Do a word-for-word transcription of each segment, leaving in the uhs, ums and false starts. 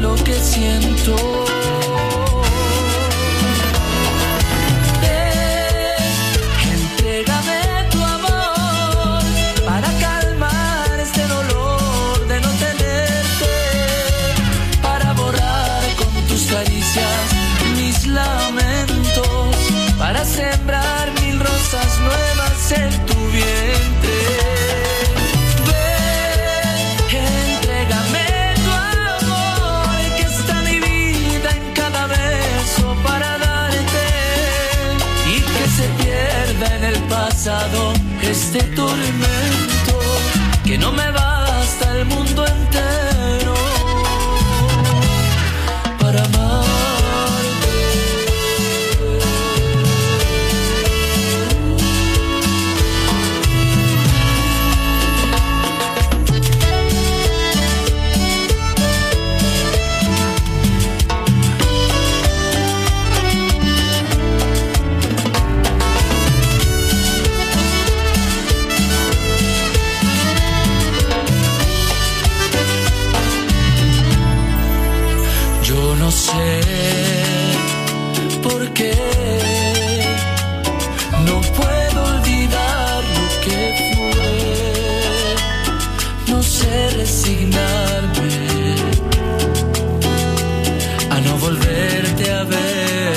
lo que siento. Para sembrar mil rosas nuevas en tu vientre. Ven, entrégame tu amor, que está mi vida en cada beso para darte. Y que se pierda en el pasado este tormento, que no me basta el mundo entero para amar. No sé por qué no puedo olvidar lo que fue. No sé resignarme a no volverte a ver.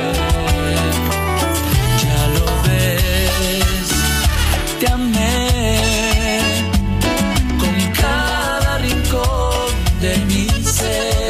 Ya lo ves, te amé con cada rincón de mi ser.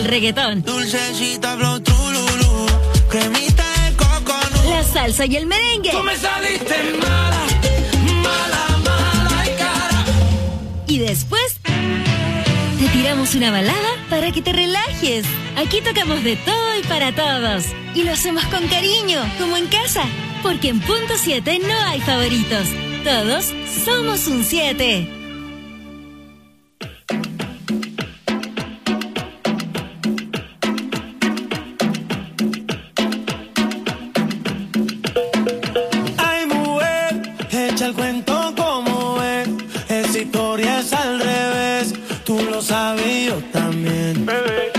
reggaetón. Dulcecita, flow, trululú, cremita de coconut. La salsa y el merengue. Tú me saliste mala, mala, mala y cara. Y después te tiramos una balada para que te relajes. Aquí tocamos de todo y para todos. Y lo hacemos con cariño, como en casa. Porque en Punto siete no hay favoritos. Todos somos un siete. Ay, mujer, echa el cuento como es. Esa historia es al revés. Tú lo sabes y yo también, bebé.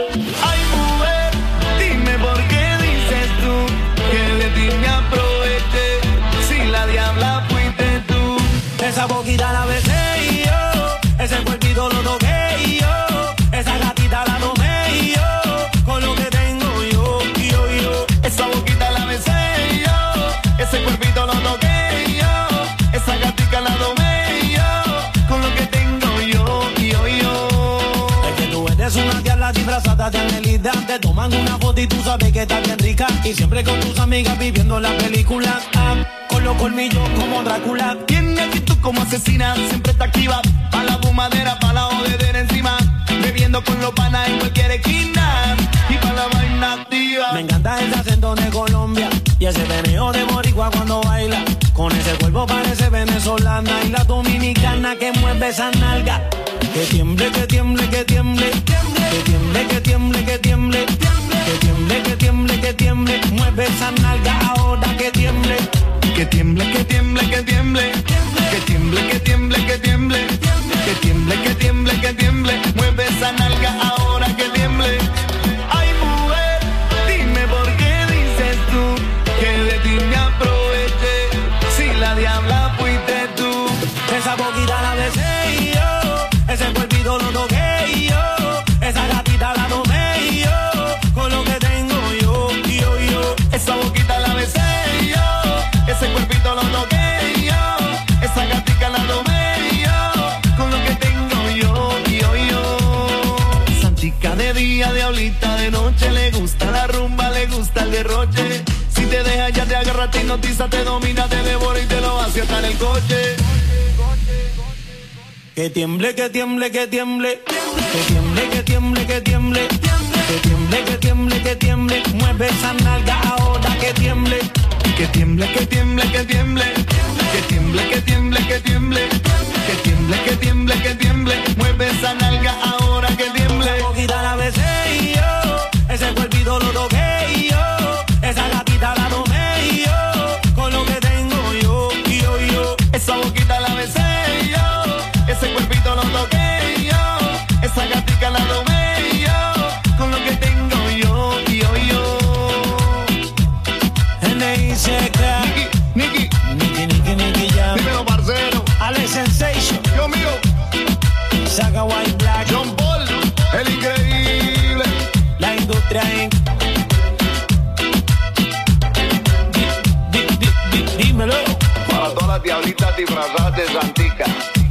Ay, mujer, dime por qué dices tú que de ti me aproveché. Si la diabla fuiste tú. Esa boquita la besé y yo, ese cuerpito lo toqué y yo, esa gatita la tomé y yo, con lo que tengo yo, yo, yo. Esa boquita la besé y yo, ese cuerpito lo toqué y yo, esa gatita la tomé y yo, con lo que tengo yo, yo, yo. Es que tú eres una diabla disfrazada de angelita. Te toman una foto y tú sabes que está bien rica. Y siempre con tus amigas viviendo la película. Ah, con los colmillos como Drácula. Tiene actitud como asesina, siempre está activa. Pa' la fumadera, pa' la jodedera encima. Bebiendo con los panas en cualquier esquina. Y pa' la vaina activa. Me encanta ese acento de Colombia y ese veneo de boricua cuando baila. Con ese cuerpo parece venezolana. Y la dominicana que mueve esa nalga. Que tiemble, que tiemble, que tiemble. Que tiemble, que tiemble, que tiemble. Que tiemble, que tiemble, que tiemble. Mueve esa nalga ahora que tiemble. Que tiemble, que tiemble, que tiemble. Que tiemble, que tiemble, que tiemble. Que tiemble, que tiemble, que tiemble. Mueve esa nalga ahora que tiemble. Ay, mujer, dime por qué dices tú que de ti me aproveché. Si la diabla fuiste tú. Esa boquita la besé y yo, ese cuerpito lo toqué y yo, esa gatita la tomé y yo, con lo que tengo yo, yo, yo. Esa boquita la besé y yo, ese cuerpito lo toqué y yo, esa gatita la tomé y yo, con lo que tengo yo, yo, yo. Santica de día, diablita de noche, le gusta la rumba, le gusta el derroche. Si te deja ya te agarra, te hipnotiza, te domina, te devora y te lo hace hasta en el coche. Que tiemble, que tiemble, que tiemble. Que tiemble, que tiemble, que tiemble. Que tiemble, que tiemble, que tiemble. Mueve esa nalga ahora que tiemble. Que tiemble, que tiemble, que tiemble. Que tiemble, que tiemble, que tiemble. Que tiemble, que tiemble, que tiemble. Mueve esa nalga ahora que tiemble. Esa boquita la besé y yo, ese cuerpito lo toqué y yo, esa gatita la tomé y yo, con lo que tengo yo, yo, yo. Esa boquita la besé y yo, ese cuerpito lo toqué y yo, esa gatita la tomé y yo, con lo que tengo yo, yo, yo. N I C K Nicky, Nicky, Nicky, Nicky, ya. Dímelo, parcero. Alex Sensation. Yo mío. Saga White Black. John Paul. El increíble. La industria en. Di, di, di, di, dímelo. Para todas las diablitas disfrazadas de Santica.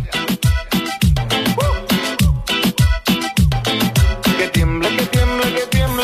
Que tiemble, que tiemble, que tiemble.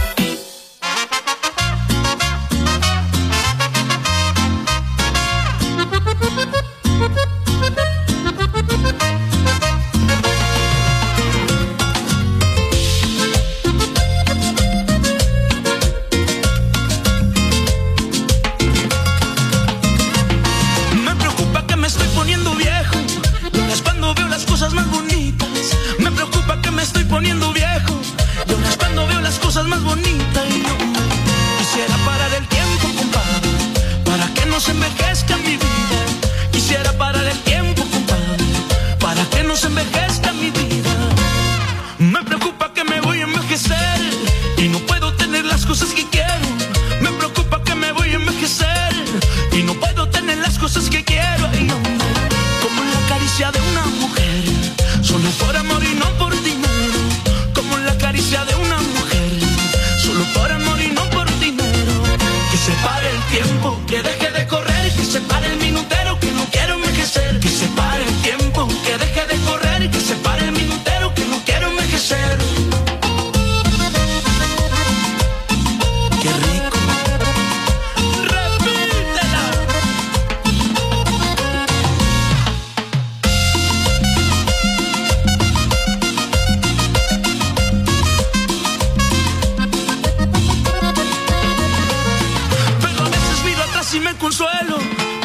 Me preocupa que me estoy poniendo viejo. No es cuando veo las cosas más bonitas. Me preocupa que me estoy poniendo viejo. Yo no es cuando veo las cosas más bonitas. Y yo quisiera parar el tiempo, compadre, para que no se envejezca mi vida. Quisiera parar el tiempo, compadre, para que no se envejezca mi vida. Me preocupa que me voy a envejecer y no puedo tener las cosas que quiero. Me preocupa que me voy a envejecer y no puedo tener las cosas que quiero. Ay, hombre, como la caricia de una mujer, solo por amor y no por dinero. Como la caricia de una mujer, solo por amor y no por dinero. Que se pare el tiempo, que deje de correr, que se pare el minutero, que no quiero envejecer. Que se pare el tiempo, que deje de correr, que se pare el minutero, que no quiero envejecer.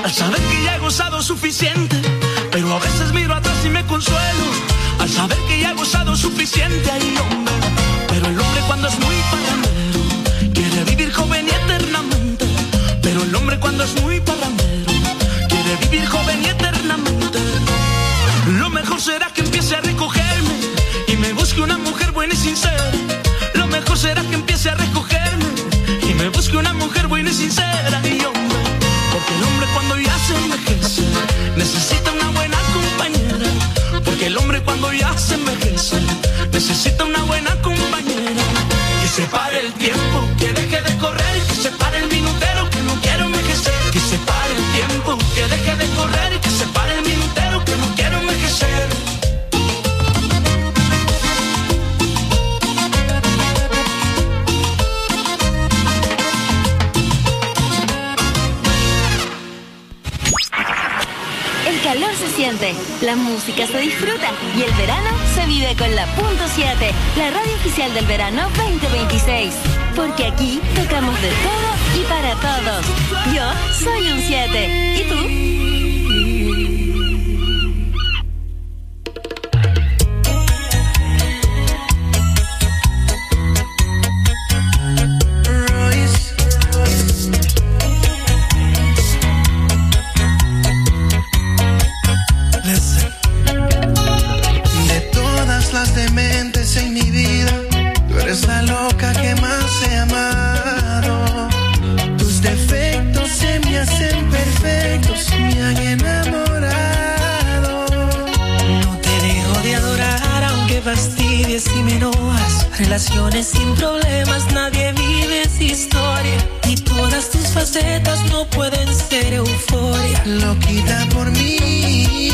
al saber que ya he gozado suficiente, pero a veces miro atrás y me consuelo, al saber que ya he gozado suficiente. Ay, hombre, pero el hombre cuando es muy parrandero quiere vivir joven y eternamente. Pero el hombre cuando es muy parrandero quiere vivir joven y eternamente. Lo mejor será que empiece a recogerme y me busque una mujer buena y sincera. Lo mejor será que empiece a recogerme y me busque una mujer buena y sincera. Y hombre, porque el hombre cuando ya se envejece necesita una buena compañera. Porque el hombre cuando ya se envejece necesita una buena compañera. Que se pare el tiempo, que deje de correr, que se pare el minutero, que no quiero envejecer. Que se pare el tiempo, que deje de correr, que se pare el minutero, que no quiero envejecer. El calor se siente, la música se disfruta y el verano se vive con la punto siete, la radio oficial del verano veinte veintiséis. Porque aquí tocamos de todo y para todos. Yo soy un siete. ¿Y tú? Dementes en mi vida, tú eres la loca que más he amado. Tus defectos se me hacen perfectos, me han enamorado. No te dejo de adorar aunque fastidies y me enojas. Relaciones sin problemas, nadie vive esa historia. Y todas tus facetas no pueden ser euforia. Loquita por mí,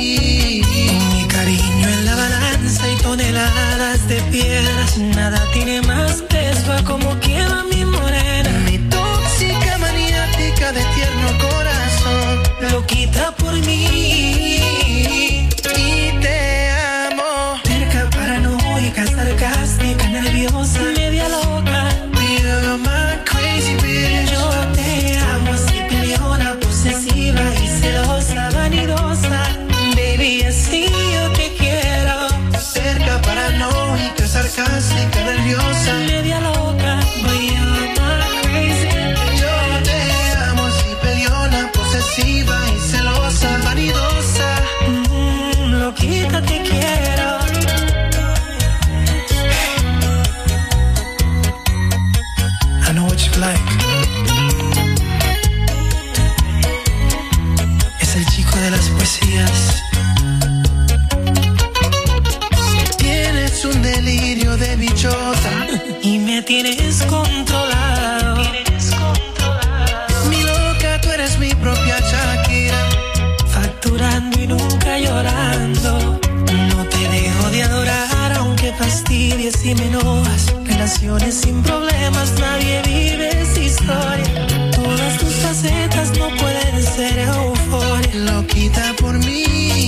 cariño en la balanza y toneladas de piedras. Nada tiene más peso a como quiero a mi morena. Mi tóxica maniática de tierno corazón, loquita por mí. Y te amo. Terca, paranoica, sarcástica, nerviosa, media loca. You're my crazy bitch. Yo te amo así, peleona, posesiva y celosa, vanidosa. Baby, así yo te quiero. Cerca, paranoica, sarcástica, nerviosa, media loca. Boy, you're my crazy. Yo te amo así, peleona, posesiva y celosa, vanidosa. Mm, loquita, te quiero. I know what you like. Es el chico de las poesías. Tienes un delirio de bichota y me tienes controlado. Tienes controlado. Mi loca, tú eres mi propia Shakira. Facturando y nunca llorando. No te dejo de adorar aunque fastidies y me enojas. Relaciones sin problemas, nadie vive esa historia. Todas tus facetas no pueden ser euforia. Loquita por mí,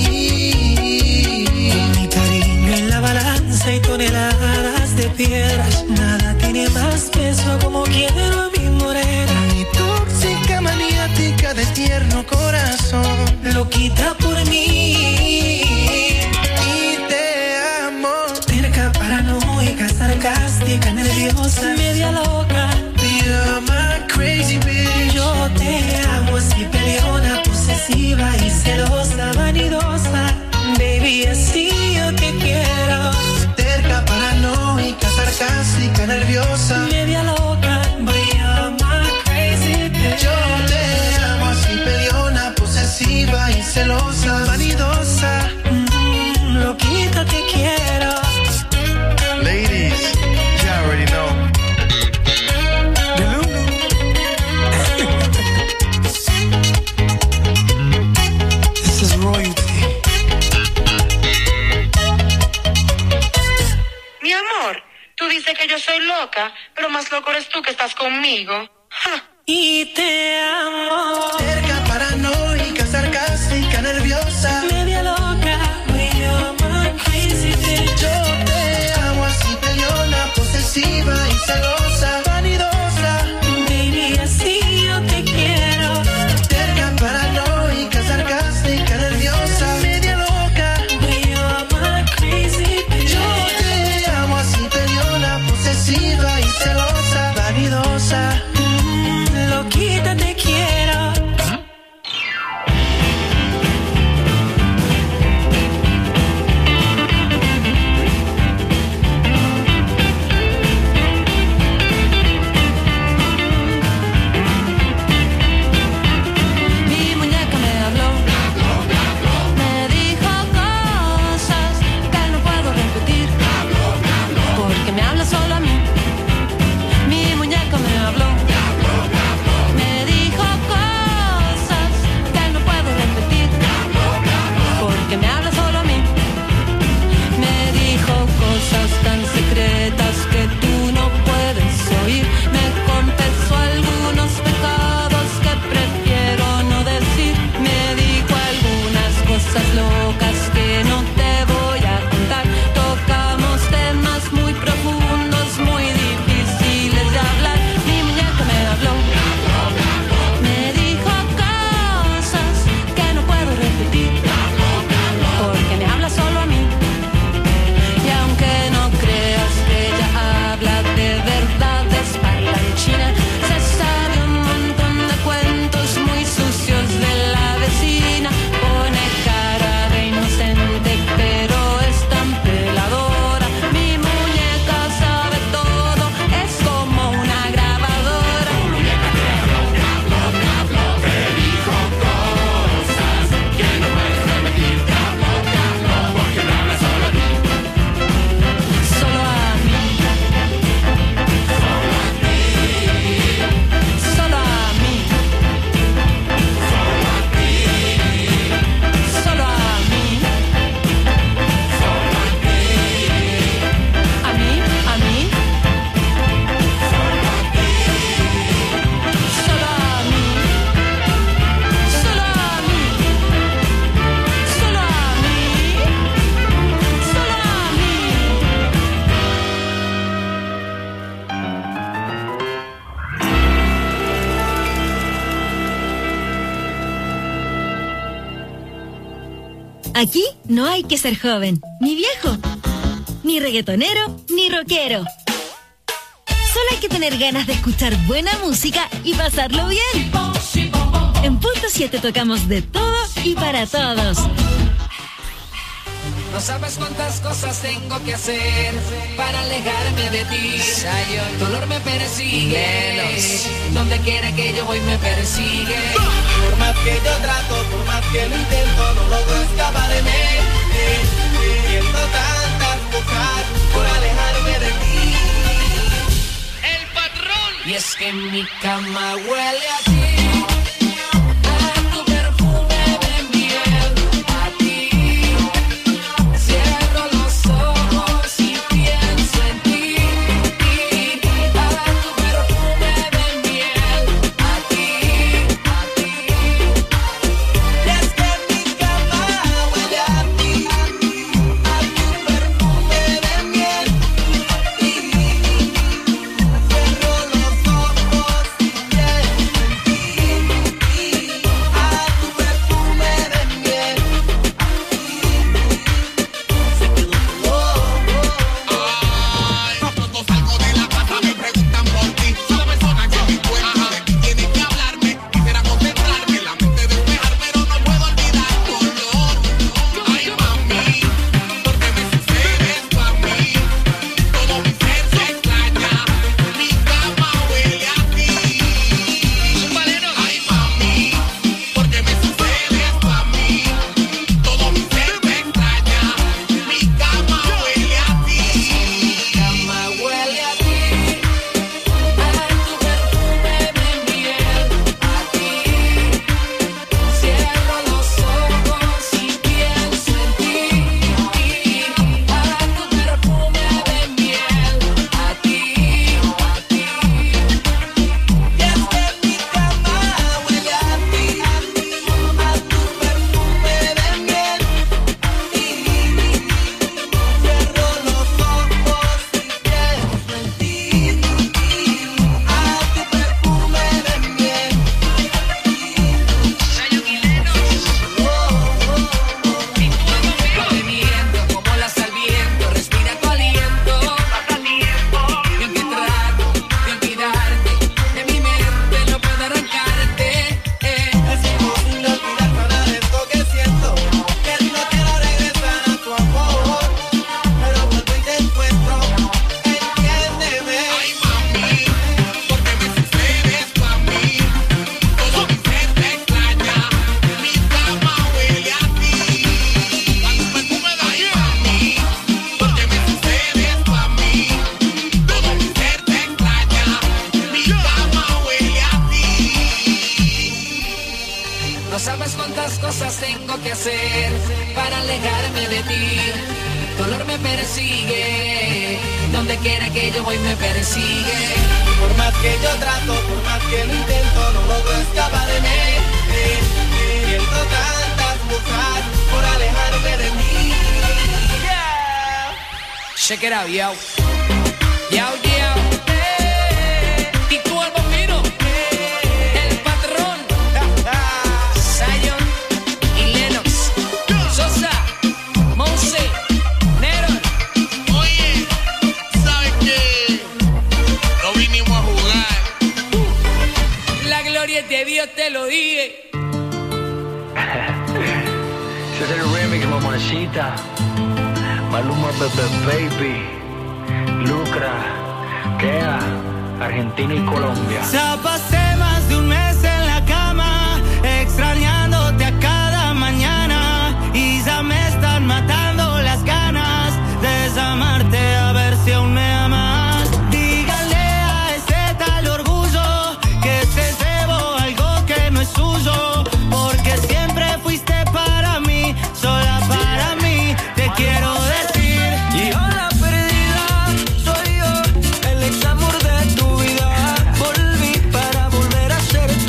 mi cariño en la balanza y toneladas de piedras. Nada tiene más peso como quiero a mi morena. Mi tóxica maniática de tierno corazón, loquita por mí. Y te amo. Terca, paranoica, sarcástica, nerviosa, media loca. You're my crazy bitch. Yo te amo así, peleona, posesiva y celosa, vanidosa. Baby, así yo te quiero. Terca, paranoica, sarcástica, nerviosa, media loca. Boy, you're my crazy bitch. Yo te amo así, peleona, posesiva y celosa, vanidosa. Mm, loquita, te quiero. Ladies, you already know. This is royalty. Mi amor, tú dices que yo soy loca, pero más loco eres tú que estás conmigo. ¡Ja! Y te amo. Cerca, paranoica, sarcástica, nerviosa, media loca. You're my crazy bitch. Yo te amo así, peleona, posesiva y celosa, vanidosa. Baby, así yo te quiero. Cerca, paranoica, Aquí no hay que ser joven, ni viejo, ni reggaetonero, ni rockero. Solo hay que tener ganas de escuchar buena música y pasarlo bien. En Punto siete tocamos de todo y para todos. No sabes cuántas cosas tengo que hacer para alejarme de ti. El dolor me persigue, menos. Donde quiera que yo voy me persigue. Por más que yo trato, por más que lo intento, no logro escapar de mí. Siento tantas cosas por alejarme de ti. El patrón. Y es que mi cama huele a ti. Check it out, yo. Yo, yo. Eh. Y tú el bombino. Eh. El patrón. Zion y Lennox. Sosa. Monse. Nero. Oye, ¿sabes qué? No vinimos a jugar. Uh. La gloria de Dios, te lo dije. Ese es el remix, mamacita. Maluma, Bebe Baby, Lucra, Kea, Argentina y Colombia. Ya pasé más de un mes en la cama, extrañándote a cada mañana, y ya me están matando las ganas de desamarte, a ver si aún me amas. Dígale a ese tal orgullo que te debo algo que no es suyo, porque siempre fuiste para mí, sola para mí, te quiero decir. Y ahora perdida soy yo, el ex amor de tu vida. Volví para volver a ser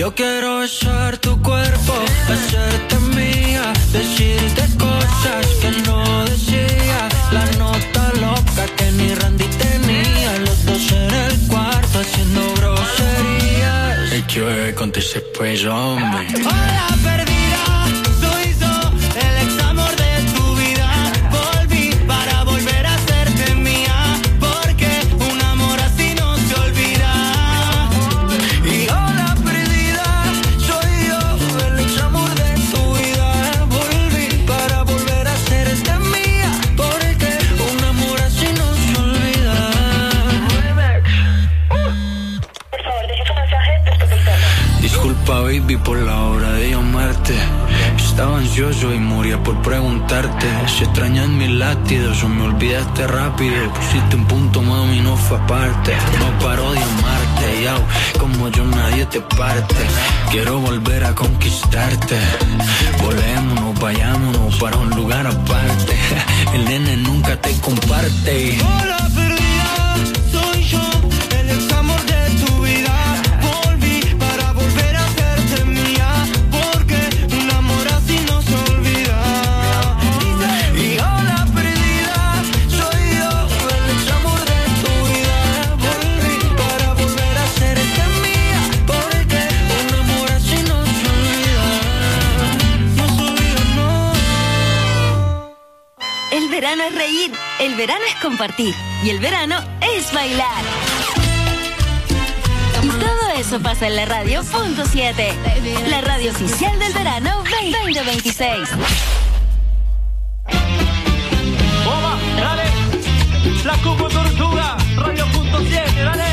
Yo quiero besar tu cuerpo, hacerte mía, decirte cosas que no decía, la nota loca que ni Randy tenía, los dos en el cuarto haciendo groserías. El que bebe con ese peso, hombre. Hola perdida, soy yo, el ex amor de tu vida. Volví para volver a hacerte mía, porque un amor así no se olvida. Y hola perdida, soy yo, el ex amor de tu vida. Volví para volver a hacerte mía, porque un amor así no se olvida. Por favor, deje su mensaje después del tono. Disculpa, baby, por la hora de llamarte. Estaba ansioso y moría por preguntarte si extrañas mis latidos o me olvidaste rápido. Pusiste un punto, mami, no fue aparte. No paro de amarte, yao, como yo nadie te parte. Quiero volver a conquistarte. Volémonos, vayámonos para un lugar aparte. El nene nunca te comparte. Hola perdida, soy yo, el ex amor de tu vida. Volví para volver a hacerte mía, porque un amor así no se olvida. Y hola perdida, soy yo, el ex amor de tu vida. Volví para volver a hacerte mía, porque un amor así no se olvida. No se olvida, no. El verano es reír, el verano es compartir y el verano es bailar. Y todo eso pasa en la radio punto siete, la radio oficial del verano veinte veintiséis. Toma, dale, la Cubo Tortuga, radio punto siete, dale.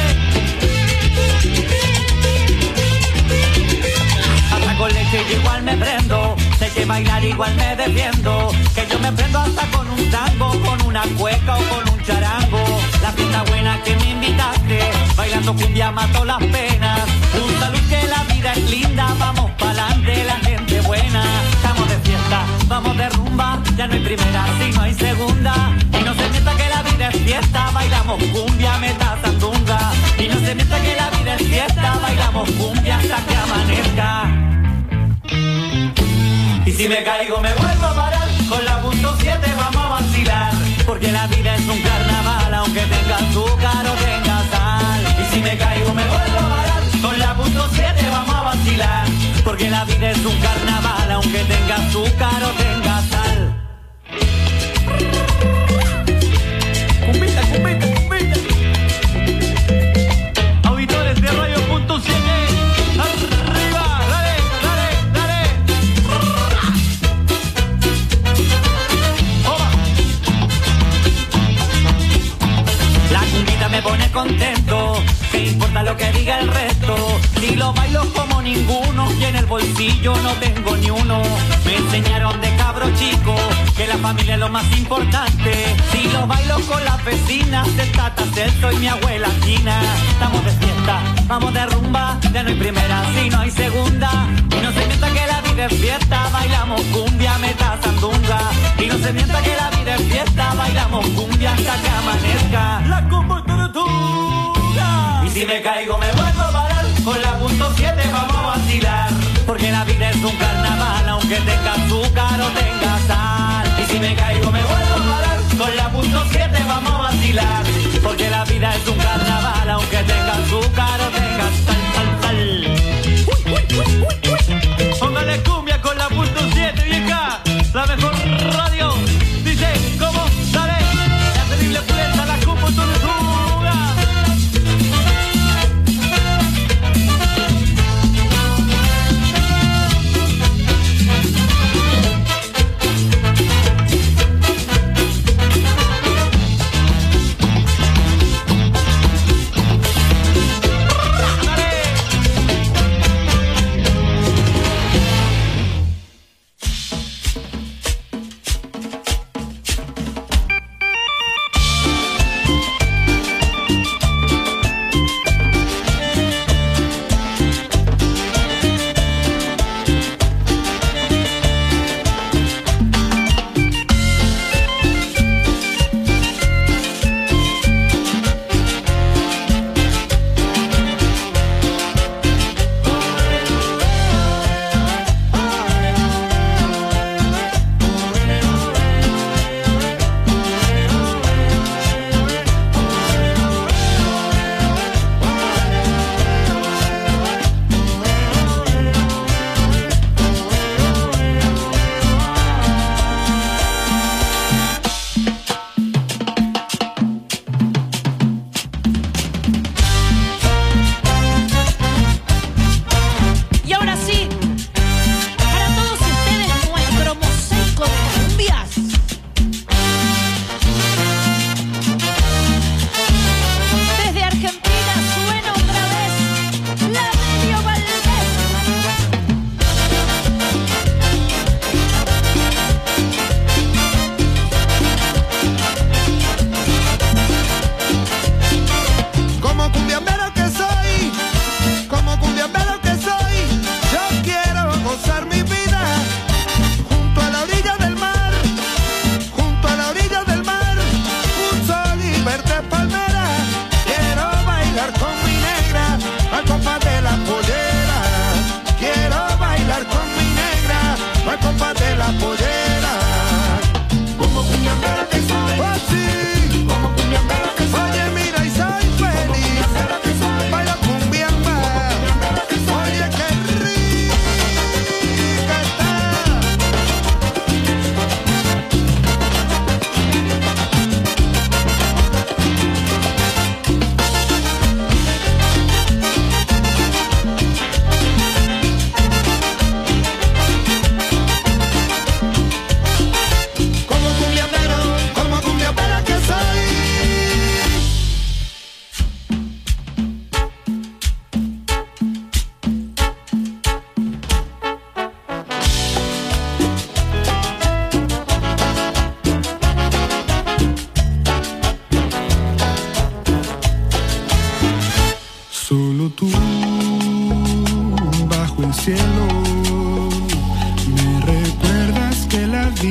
Hasta con leche yo igual me prendo, sé que bailar igual me defiendo, que yo me prendo hasta con un tango, con una cueca o con un charango. La fiesta buena que me invitaste, bailando cumbia mato las penas. Un salud que la vida es linda, vamos pa'lante la gente buena. Estamos de fiesta, vamos de rumba, ya no hay primera, si no hay segunda. Y no se mienta que la vida es fiesta, bailamos cumbia, meta sandunga. Y no se mienta que la vida es fiesta, bailamos cumbia hasta que amanezca. Y si me caigo me vuelvo a parar, con la punto siete vamos a vacilar, porque la vida es un carnaval, aunque tenga azúcar o tenga sal. Y si me caigo me vuelvo a parar, con la punto siete vamos a vacilar, porque la vida es un carnaval, aunque tenga azúcar o tenga sal. Cumbita, cumbita, cumbita. Auditores de radio punto siete, arriba, dale, dale, dale. Oba. La cumbita me pone contento, ¿qué importa lo que diga el resto? Si lo bailo como ninguno y en el bolsillo no tengo ni uno. Me enseñaron de cabro chico que la familia es lo más importante. Si lo bailo con las vecinas, el Tata Celso y mi abuela China. Estamos de fiesta, vamos de rumba, ya no hay primera, si no hay segunda. Y no se mienta que la vida es fiesta, bailamos cumbia, meta sandunga. Y no se mienta que la vida es fiesta, bailamos cumbia hasta que amanezca. La Cumbia Tortuga. Y si me caigo me vuelvo a parar, con la punto siete vamos a vacilar, porque la vida es un carnaval, aunque tenga azúcar o tenga sal. Y si me caigo me vuelvo a parar, con la punto siete vamos a vacilar, porque la vida es un carnaval, aunque tenga azúcar o tenga sal, sal, sal. Uy, uy, uy, uy, uy. Póngale cumbia con la punto siete, vieja, la mejor radio. Dice, ¿cómo? Dale, la terrible pulenta, la Cumbia Tortuga.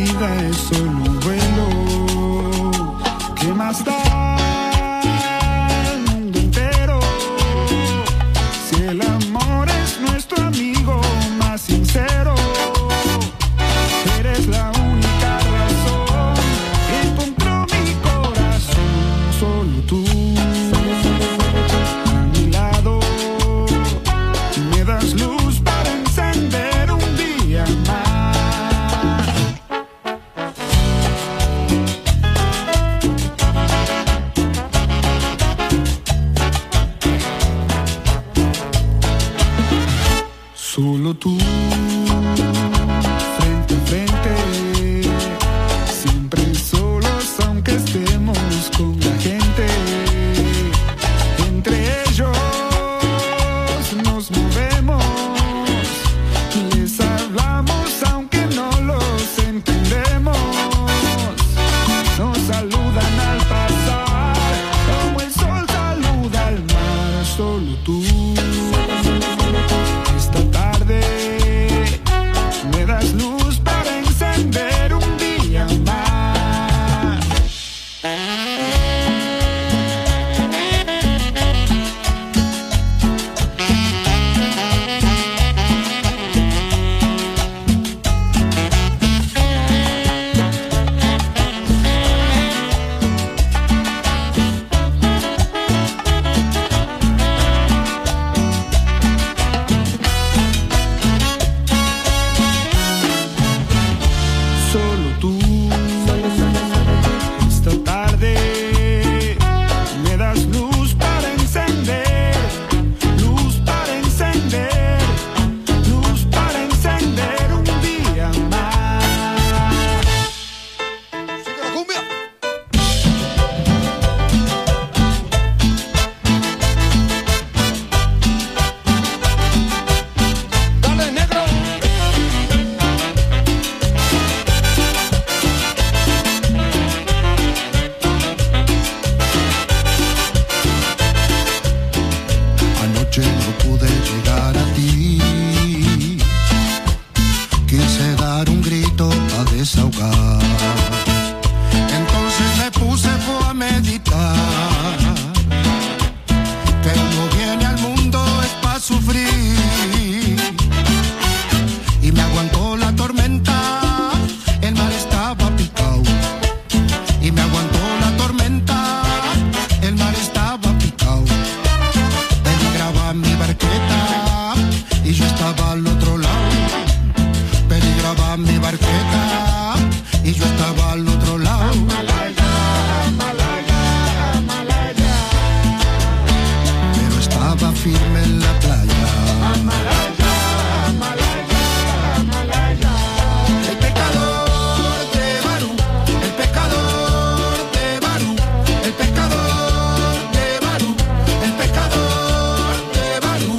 vida es solo un vuelo. ¿Qué más da el mundo entero si el amor es nuestro amigo más sincero? Eres la única razón que encontró mi corazón. Solo tú a mi lado me das luz para encender un día más. Solo tú, frente a frente, siempre solos aunque estemos con la gente. Entre ellos nos movemos, les hablamos aunque no los entendemos. Nos saludan al pasar, como el sol saluda al mar. Solo tú. Esta tarde me das luz para encender un día más. Solo tú. Esta tarde me das luz para encender, luz para encender, luz para encender un día más. ¡Sigue la cumbia! ¡Dale, negro! Anoche no pude llegar a ti, quise dar un grito a desahogar. Entonces me puse fue a meditar, que uno viene al mundo es pa' sufrir. Y me aguantó la tormenta, el mar estaba picado. Y me aguantó la tormenta, el mar estaba picado. Peligraba mi barqueta y yo estaba al otro lado. Peligraba mi barqueta y yo estaba al otro lado. Pero estaba firme en la playa. El pecador de Barú, el pecador de Barú, el pecador de Barú, el pecador de Barú.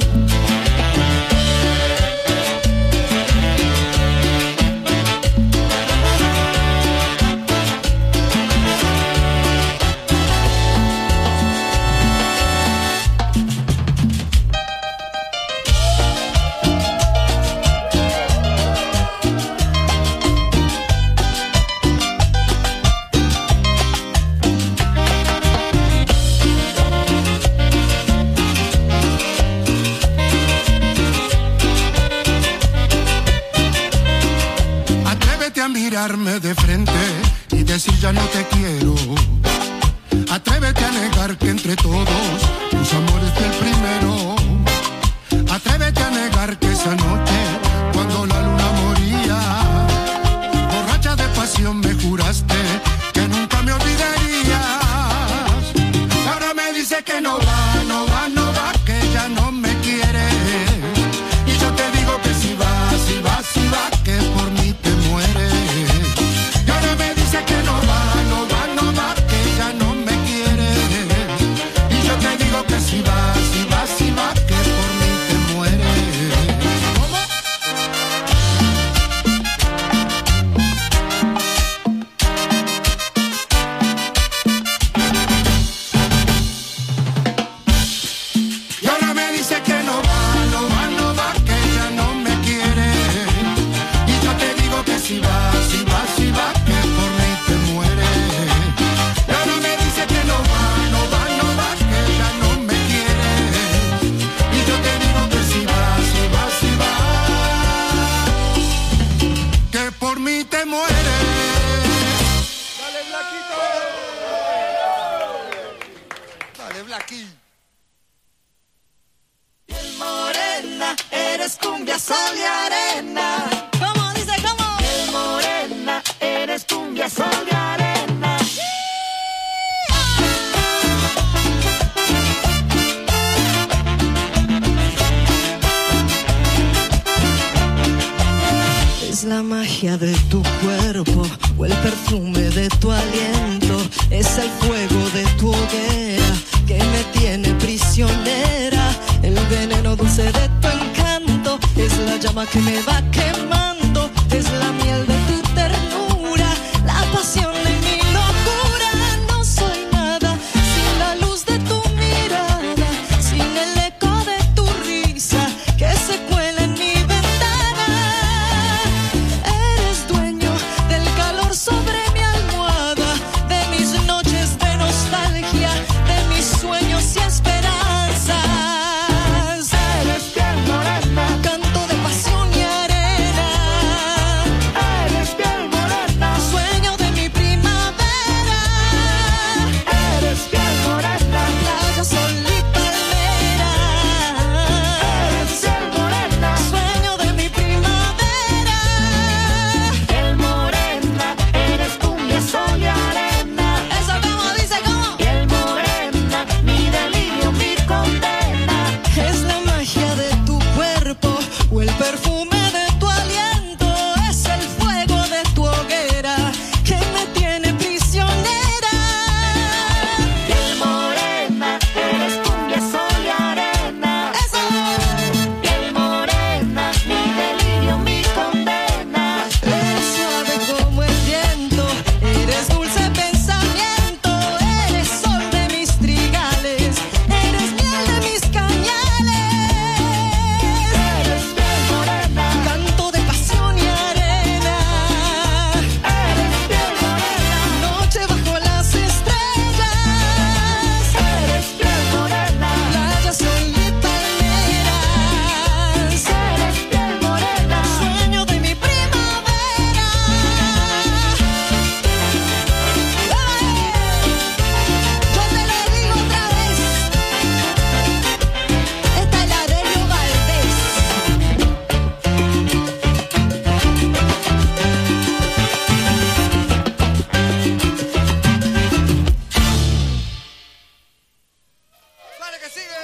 Atrévete a mirarme de frente y decir ya no te quiero. Atrévete a negar que entre todos tus amores fue el primero. Atrévete a negar que esa noche, cuando la luna moría, borracha de pasión me juraste que nunca me olvidarías. Ahora me dice que no va, no va, no va, que ya no me quiere. Y yo te digo que si va, si va, si va, que por mí te mueres. Y ahora me dice que no va, no va, no va, que ya no me quiere. Y yo te digo que si va, si va, si va, que por mí te mueres. ¿Cómo? te mueres. Dale, Blaquito. Dale, Blaqui. Piel morena, eres cumbia, sol y arena. ¿Cómo dice cómo? Piel morena, eres cumbia, sol y arena. Es la magia de tu cuerpo o el perfume de tu aliento. Es el fuego de tu hoguera que me tiene prisionera. El veneno dulce de tu encanto es la llama que me va quemando. Es la miel de tu ternura, la pasión de mi locura. No soy nada sin la luz de tu mirada, sin el eco de tu risa que se cuela en mi ventana. Eres dueño del calor sobre mi almohada, de mis noches de nostalgia, de mis sueños y esperanzas. Eres piel morena, Canto de pasión y arena. eres piel morena, Sueño de mi primavera. eres piel morena, Playa, sol y palmera. eres piel morena, Sueño de mi primavera. piel morena, eres cumbia, sol y arena. Eso como dice como. Piel morena, mi delirio, mi condena. Es la magia de tu cuerpo o el perfume de tu aliento. Es el fuego de tu hoguera que me tiene prisionera. Piel morena, eres cumbia, sol y arena. Eso. Piel morena, mi delirio, mi condena. Eres suave como el viento, eres dulce pensamiento, eres sol de mis trigales, eres miel de mis cañales. Eres piel morena, Canto de pasión y arena. eres piel morena, Noche bajo las estrellas. eres piel morena, Playa, sol y palmeras. eres piel morena. Sueño de mi primavera. Yo te lo digo otra vez. Esta es la de Leo Valdés. Dale, que sigue.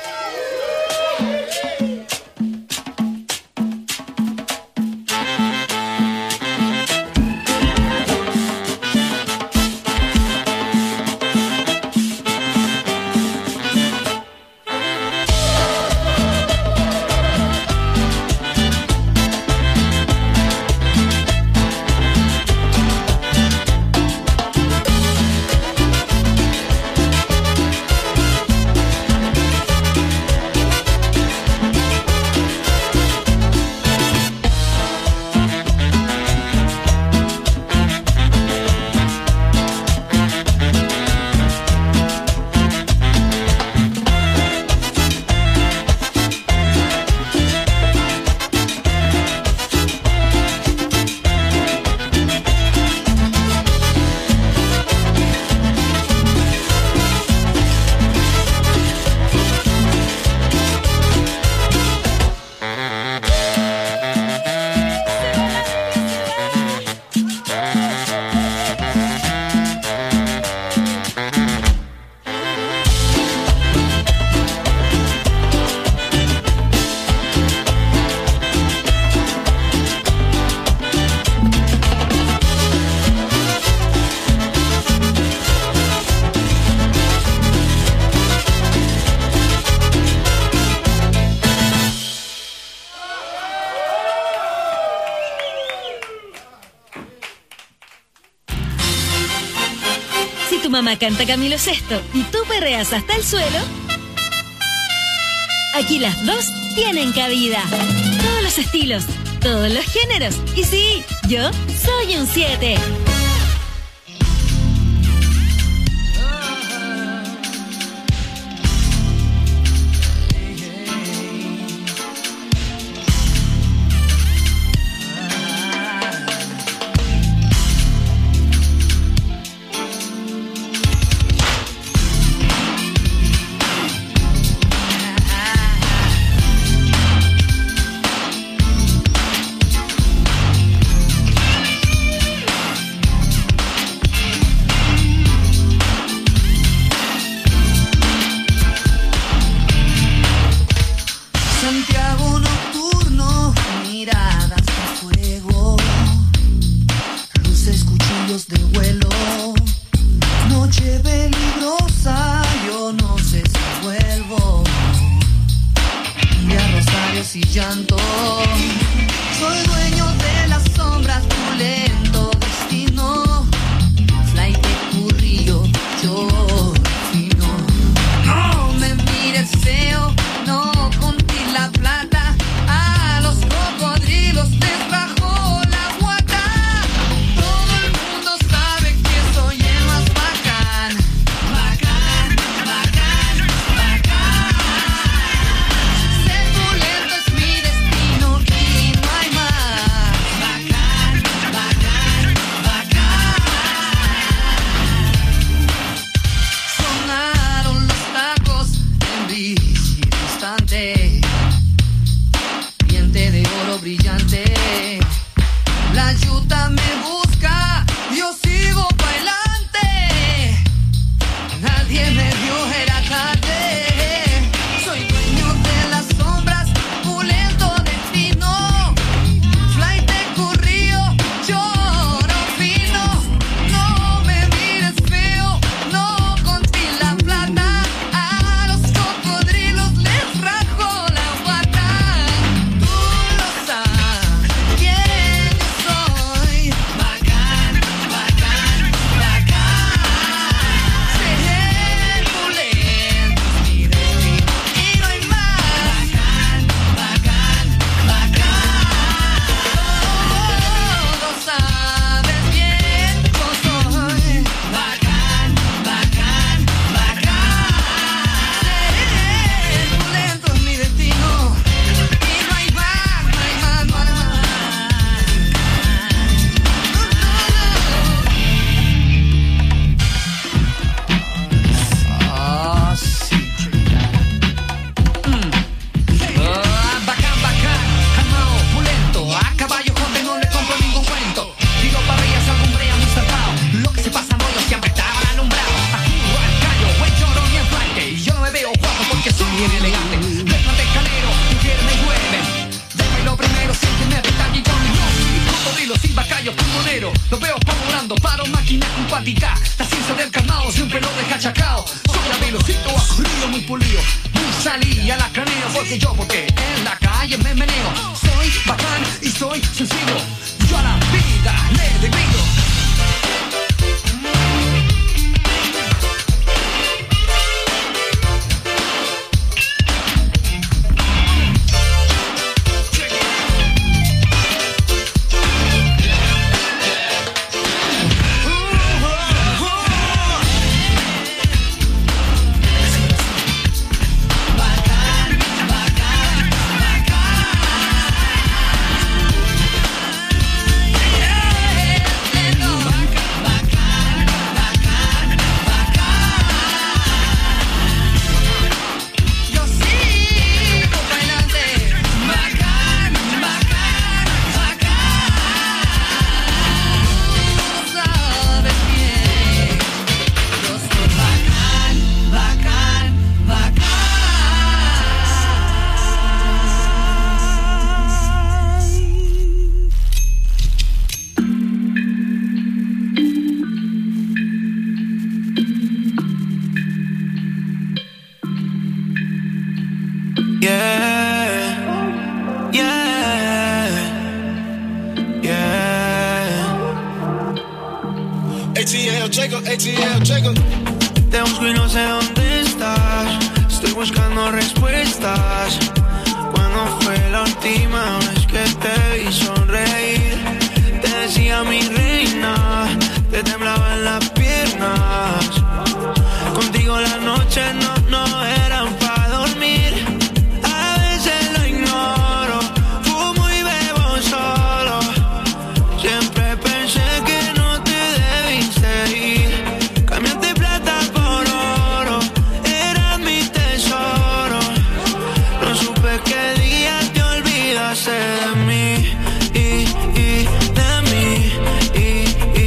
Si tu mamá canta Camilo Sesto y tú perreas hasta el suelo, aquí las dos tienen cabida. Todos los estilos, todos los géneros. Y sí, yo soy un siete. horarios de vuelo. Noche peligrosa, yo no sé si vuelvo. Y a rosarios y llanto. Soy dueño de las sombras, tu lento destino. Flight de Currillo, yo fino. No me mires feo, no conté la plata. A los cocodrilos les bajó la guata. Todo el mundo sabe que soy el más bacán. Bacán, bacán, bacán. Ser pulento es mi destino y no hay más. Bacán, bacán, bacán. Sonaron los tacos en bici distante. Diente de oro brillante. La yuta me busca, yo sigo bailante. Nadie me vio, era tarde. Soy dueño de las sombras, pulento destino. Flight de Currillo, lloro fino. No me mires feo, no conté la plata. A los cocodrilos les rajo la guata. Tú lo sabes quién yo soy. Bacán, bacán, bacán. Ser pulento es mi destino y no hay más. Bacán, bacán, bacán. Todos sabes quién yo soy. Bacán, bacán, bacán. Ser pulento es mi destino y no hay más, no hay más, no hay más. Ah, sí. Mm. Ah, bacán, bacán, calmao, pulento. A caballo joven no le compro ningún cuento. Tiro parrillas, algún brea muy zarpado. Lo que se pasa rollo siempre estaban alumbrados. A juro, al callo, buen choro ni en flanque. Y yo no me veo guapo porque soy bien elegante. Déjate calero, mujeres me hueven. Déjame lo primero, siénteme de taqui con mi voz. Y cocodrilos y bacallos pulmonero. Los veo volando, paro máquina simpática. La ciencia del calmao siempre lo deja chacao. Soy la velocito, acurillo muy pulido. Muy salí a la craneo porque yo, porque en la calle me meneo. Soy bacán y soy sencillo. Yo a la vida le degrado. Bacán, bacán, Jacob, A T L, Jacob. Te busco y no sé dónde estás. Estoy buscando respuestas. ¿Cuándo fue la última vez que te vi sonreír? Te decía mi reina, te temblaban las piernas. Contigo las noches no, no eran para dormir. A veces lo ignoro, fumo y bebo solo. Siempre pensé que no te debiste ir. Cambiaste plata por oro, eras mi tesoro. No supe qué día te olvidaste de mí. Y, y de mí, y,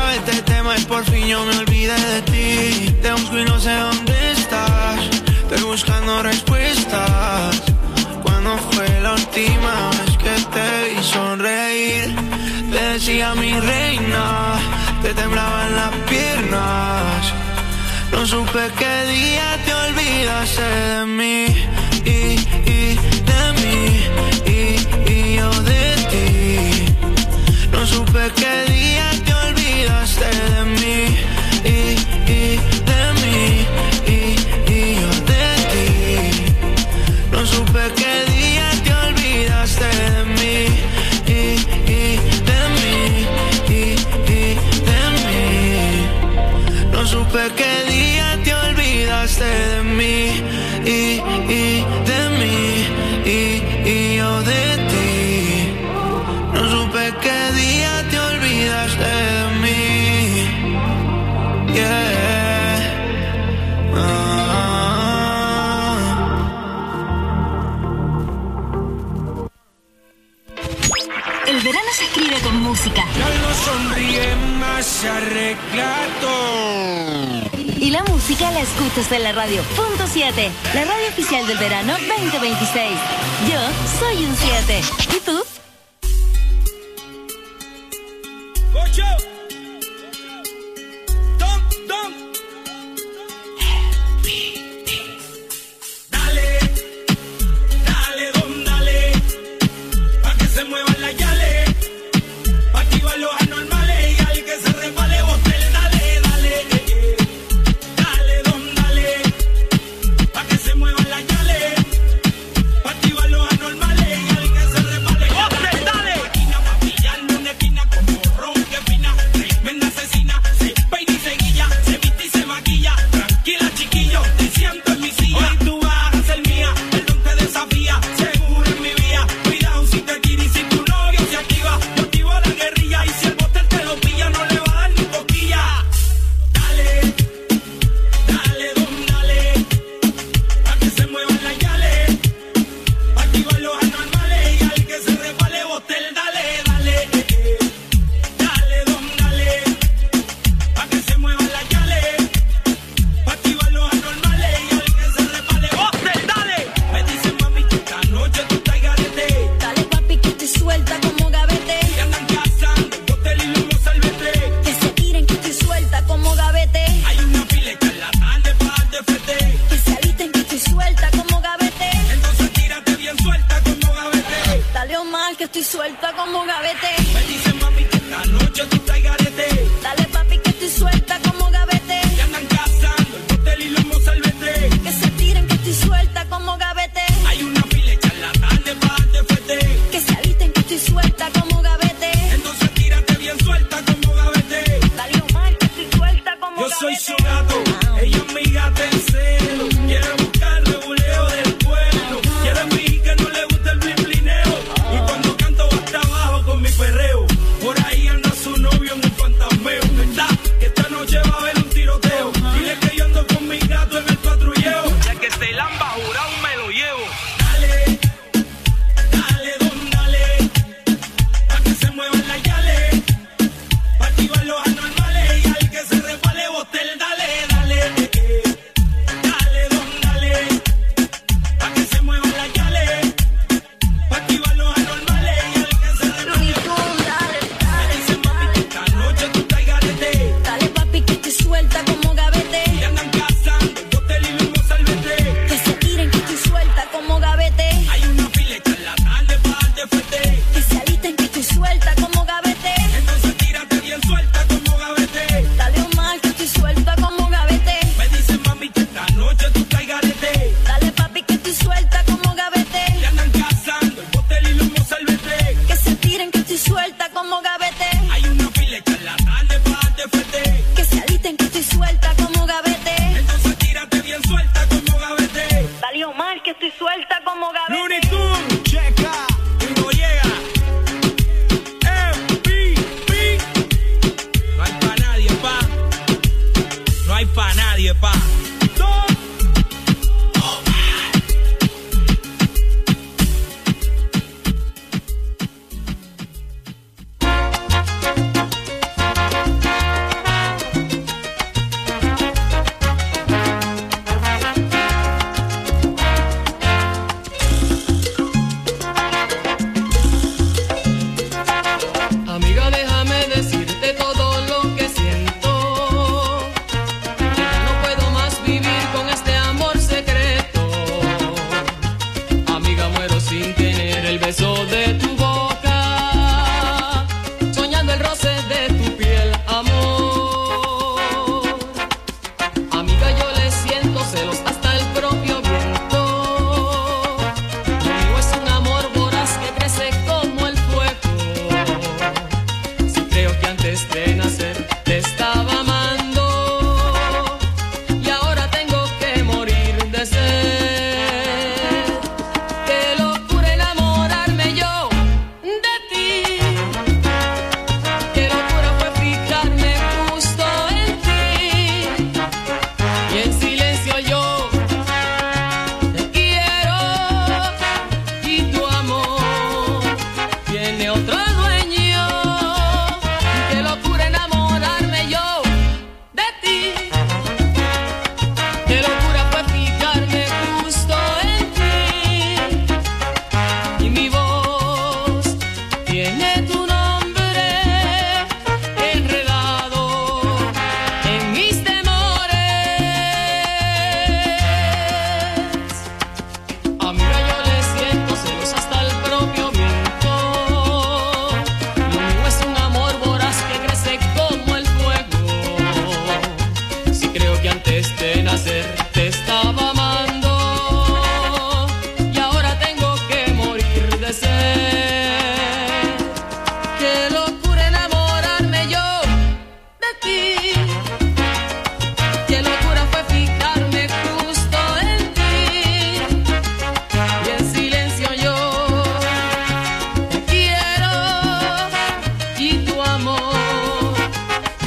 acaba este tema y por fin yo me olvidé de ti. Te busco y no sé dónde estás. Estoy buscando respuestas. ¿Cuándo fue la última vez que te vi sonreír? Te decía mi reina, te temblaban las piernas. No supe qué día te olvidaste de mí y, y de mí y, y yo de ti. No supe qué día te olvidaste de mí y, y de mí y, y yo de ti. No supe qué día te olvidaste de mí y, y de mí y, y de mí. No supe qué día te olvidaste de mí y, y de mí y, y yo de ti. No supe qué día te olvidaste de mí. Yeah. Ah. El verano se escribe con música. Ya no sonríe más, se arregla todo. Y la música la escuchas en la radio Punto siete, la radio oficial del verano veinte veintiséis. Yo soy un siete. ¿Y tú? Gocho. Don, don. Dale, dale, don, dale. Pa' que se muevan las yales. Pa' activar los anormales y al que se resbale, botel, dale, dale. Dale, don, dale. Pa' que se muevan las yales. Pa' activar los anormales y al que se resbale, botel.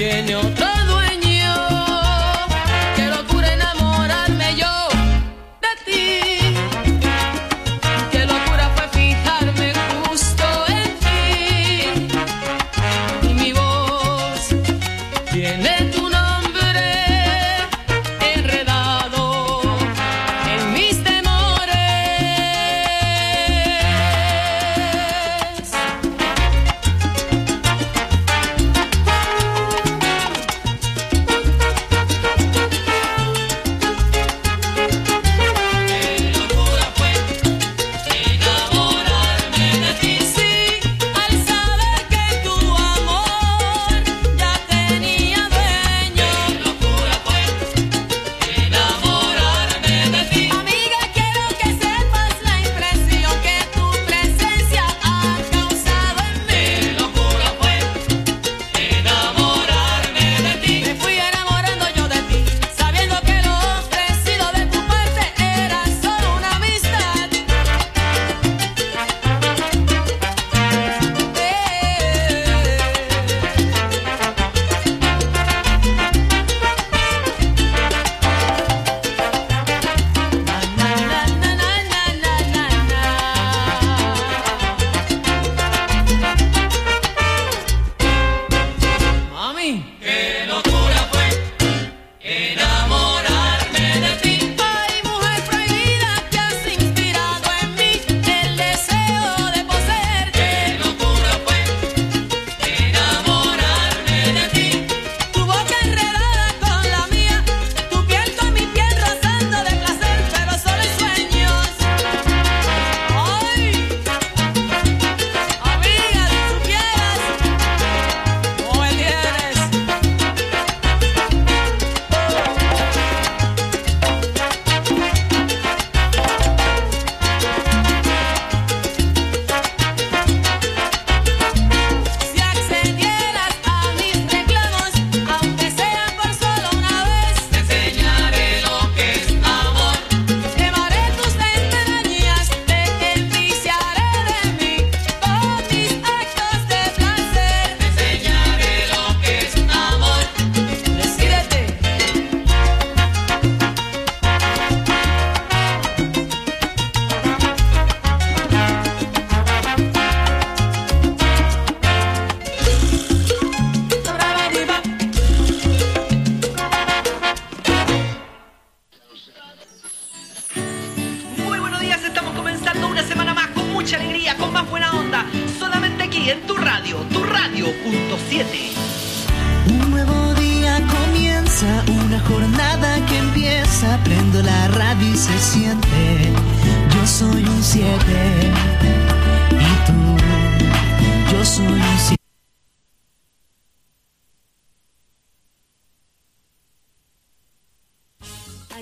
tiene otro dueño. Qué locura enamorarme yo de ti. Qué locura fue fijarme justo en ti. Y mi voz tiene tu nombre enredado en mis temores. Un nuevo día comienza, una jornada que empieza. Prendo la radio y se siente. Yo soy un siete y tú, yo soy un siete.